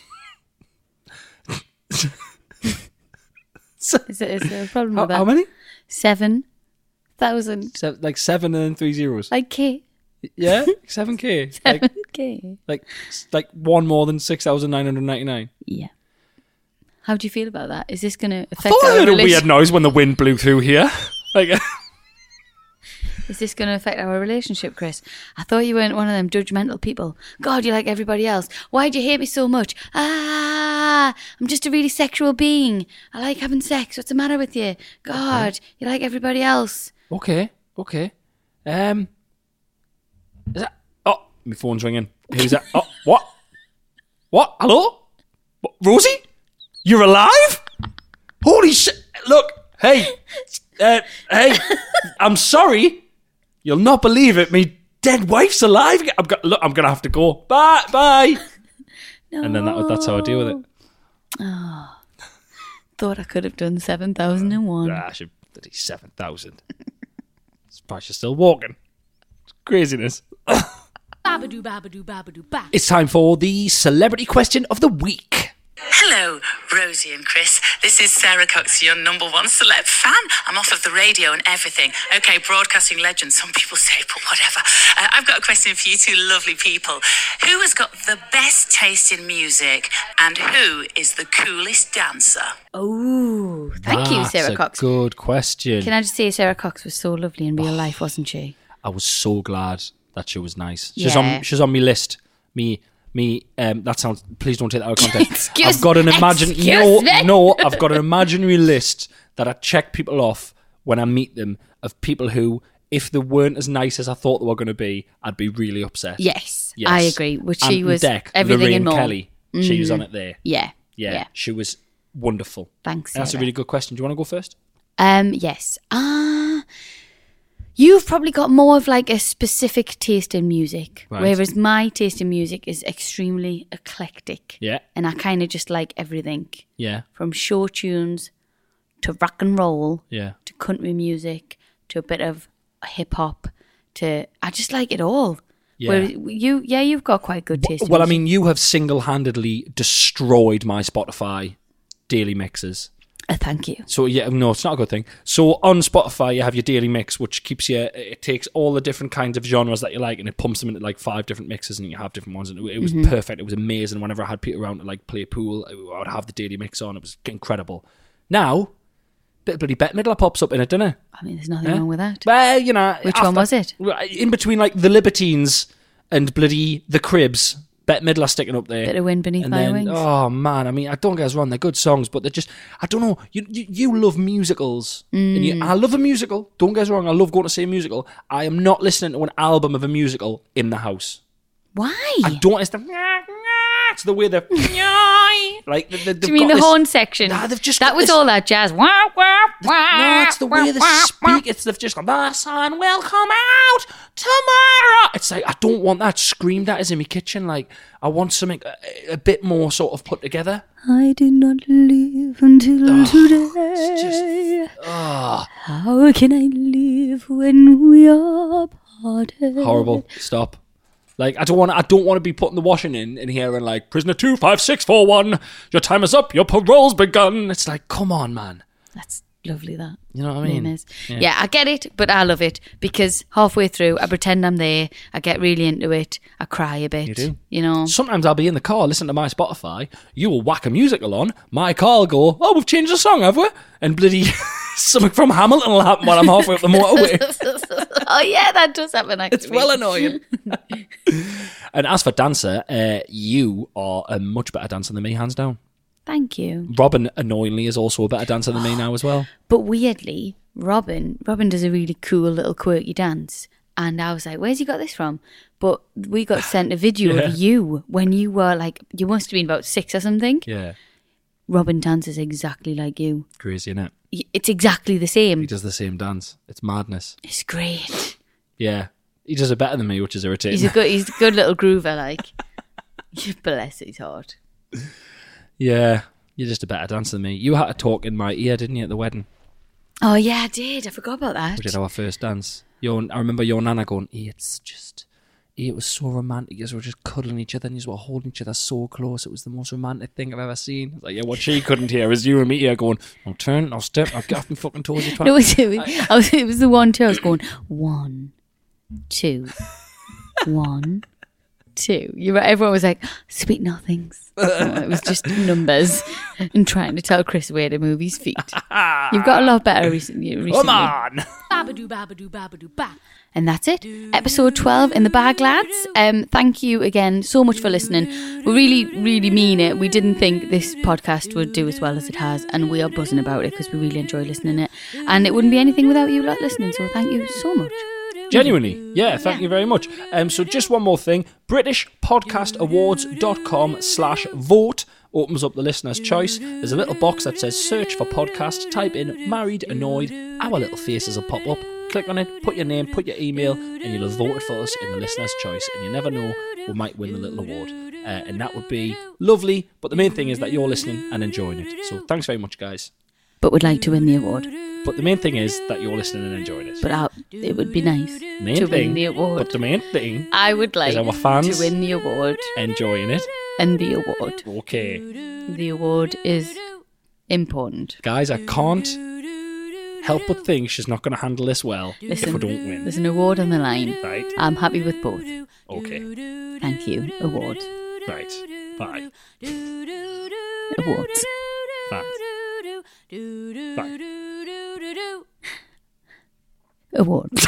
So, Is there, is there a problem how, with that? how many? seven thousand. Se- like seven and then three zeros. Like K. Yeah, seven k. Like, seven K. like, like one more than six thousand nine hundred ninety nine. Yeah. How do you feel about that? Is this going to I affect thought I our heard a relationship? weird noise when the wind blew through here. Like, Is this going to affect our relationship, Chris? I thought you weren't one of them judgmental people. God, you like everybody else. Why'd you hate me so much? Ah, I'm just a really sexual being. I like having sex. What's the matter with you? God, you like everybody else. okay, okay. Um, is that? Oh, my phone's ringing. Who's that? Oh, what? What? Hello? What, Rosie? You're alive? Holy shit! Look, hey, uh, hey, I'm sorry. You'll not believe it. Me dead wife's alive. I'm go- look, I'm gonna have to go. Bye, bye. No. And then that, that's how I deal with it. Thought I could have done seven thousand one. Ah, I should bloody seven thousand. Surprised you're still walking. It's craziness. Babadoo, babadoo, babadoo, ba. It's time for the celebrity question of the week. Hello, Rosie and Chris. This is Sarah Cox, your number one celeb fan. I'm off of the radio and everything. Okay, broadcasting legend, some people say, but whatever. Uh, I've got a question for you two lovely people. Who has got the best taste in music and who is the coolest dancer? Oh, thank you, That's Sarah a Cox. good question. Can I just say Sarah Cox was so lovely in real life, wasn't she? I was so glad that she was nice. She's Yeah. on. She's on my list. Me. Me. Um. That sounds. Please don't take that out of context. Excuse- I've got an imagine. excuse No. me. No. I've got an imaginary list that I check people off when I meet them of people who, if they weren't as nice as I thought they were going to be, I'd be really upset. Yes, Yes. I agree. Which she Ant was Deck, everything Lorraine and more. Kelly. She was on it there. Yeah, Yeah, yeah. she was wonderful. Thanks, That's a Sarah. really good question. Do you want to go first? Um, yes. Ah, you've probably got more of like a specific taste in music, Right. whereas my taste in music is extremely eclectic. Yeah. And I kind of just like everything Yeah. from show tunes to rock and roll Yeah. to country music to a bit of hip hop to I just like it all. Yeah. Where you, yeah, you've got quite good taste. in Well, I music. mean, you have single-handedly destroyed my Spotify daily mixes. Uh, thank you. So yeah, no, it's not a good thing. So on Spotify, you have your daily mix, which keeps you. It takes all the different kinds of genres that you like, and it pumps them into like five different mixes, and you have different ones. And it, it was Mm-hmm. perfect. It was amazing. Whenever I had people around to like play pool, I would have the daily mix on. It was incredible. Now, bit of bloody Bette Midler pops up in it, doesn't it? I mean, there's nothing Yeah. wrong with that. Well, you know, Which one was it? In between like the Libertines and bloody the Cribs. Bette Midler sticking up there. Bit of Wind Beneath And My then- Wings. Oh man, I mean, I don't get us wrong, they're good songs, but they're just, I don't know. You you, you love musicals, and Mm. you, I love a musical. Don't get us wrong, I love going to see a musical. I am not listening to an album of a musical in the house. Why? I don't. It's the it's the way they're like. They, they, Do you mean the horn section? Nah, they've just that got was this- all that jazz. Wah, wah, wah, No, it's the way they wah, speak. It's they've just gone, the sun will come out tomorrow. It's like, I don't want that screamed at us in my kitchen. Like, I want something a, a bit more sort of put together. I did not live until today. It's just, oh, How can I live when we are parted? horrible. Stop. Like, I don't want. I don't want to be putting the washing in and hearing like, prisoner two five six four one, your time is up, your parole's begun. It's like, come on, man. That's lovely, that. You know what I mean? Name is. Yeah. I get it, but I love it because halfway through, I pretend I'm there. I get really into it. I cry a bit. You do. You know? Sometimes I'll be in the car listening to my Spotify. You will whack a musical on. My car will go, oh, we've changed the song, have we? And bloody something from Hamilton will happen while I'm halfway up the motorway. Oh, yeah, that does happen, actually. It's well annoying. And as for dancer, uh, you are a much better dancer than me, hands down. Thank you. Robin, annoyingly, is also a better dancer than me now as well. But weirdly, Robin, Robin does a really cool little quirky dance. And I was like, where's he got this from? But we got sent a video Yeah. of you when you were like, you must have been about six or something. Yeah. Robin dances exactly like you. Crazy, innit? It's exactly the same. He does the same dance. It's madness. It's great. Yeah. He does it better than me, which is irritating. He's a good, he's a good little groover, like. Bless his heart. Yeah. You're just a better dancer than me. You had to talk in my ear, didn't you, at the wedding? Oh, yeah, I did. I forgot about that. We did our first dance. Your, I remember your nana going, "E, it's just... E, it was so romantic. You guys were just cuddling each other and you were holding each other so close. It was the most romantic thing I've ever seen." Like, yeah, what she couldn't hear was you and me here going, "I'll turn, I'll step, I'll get off my fucking toes, you twat." No, it was, it, was, I was, it was the one, two. I was going, one, two, one, two. You were, everyone was like, "Sweet nothings." Oh, it was just numbers and trying to tell Chris where to move his feet. You've got a lot better recently. recently. Come on! Babadoo, babadoo, babadoo, ba. And that's it. Episode twelve in the bag, lads. Um, thank you again so much for listening. We really, really mean it. We didn't think this podcast would do as well as it has, and we are buzzing about it because we really enjoy listening to it. And it wouldn't be anything without you lot listening, so thank you so much. Genuinely, yeah, thank you very much. Um, so just one more thing, British Podcast Awards dot com slash vote opens up the listener's choice. There's a little box that says search for podcast, type in Married Annoyed, our little faces will pop up, click on it, put your name, put your email, and you'll have voted for us in the listener's choice, and you never know, we might win the little award. Uh, and that would be lovely, but the main thing is that you're listening and enjoying it. So thanks very much, guys. But would like to win the award. But the main thing is that you're listening and enjoying it. But I'll, it would be nice main to thing, win the award. But the main thing I would like is our fans to win the award. Enjoying it. And the award. Okay. The award is important. Guys, I can't help but think she's not going to handle this well Listen, if we don't win. There's an award on the line. Right. I'm happy with both. Okay. Thank you. Award. Right. Bye. Awards. Thanks. Bye. Awards.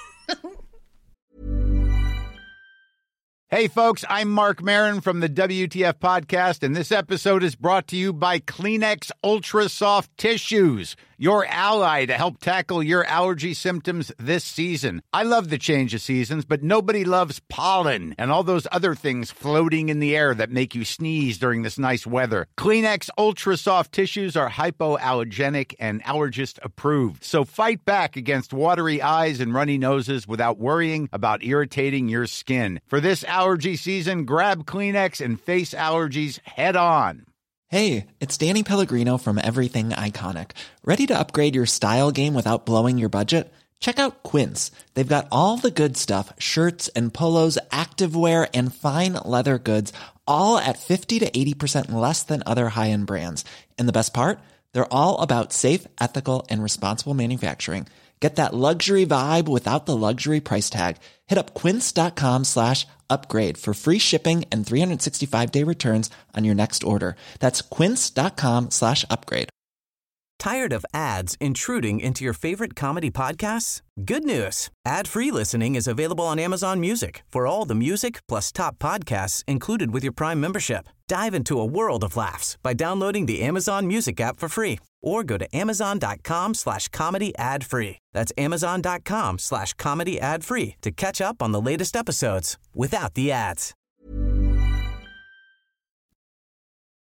Hey, folks, I'm Mark Maron from the W T F Podcast, and this episode is brought to you by Kleenex Ultra Soft Tissues, your ally to help tackle your allergy symptoms this season. I love the change of seasons, but nobody loves pollen and all those other things floating in the air that make you sneeze during this nice weather. Kleenex Ultra Soft Tissues are hypoallergenic and allergist approved, so fight back against watery eyes and runny noses without worrying about irritating your skin. For this allergy season, grab Kleenex and face allergies head on. Hey, it's Danny Pellegrino from Everything Iconic. Ready to upgrade your style game without blowing your budget? Check out Quince. They've got all the good stuff, shirts and polos, activewear, and fine leather goods, all at fifty to eighty percent less than other high-end brands. And the best part? They're all about safe, ethical, and responsible manufacturing. Get that luxury vibe without the luxury price tag. Hit up quince.com slash upgrade for free shipping and three sixty-five day returns on your next order. That's quince.com slash upgrade. Tired of ads intruding into your favorite comedy podcasts? Good news. Ad-free listening is available on Amazon Music for all the music plus top podcasts included with your Prime membership. Dive into a world of laughs by downloading the Amazon Music app for free or go to amazon.com slash comedy ad free. That's amazon.com slash comedy ad free to catch up on the latest episodes without the ads.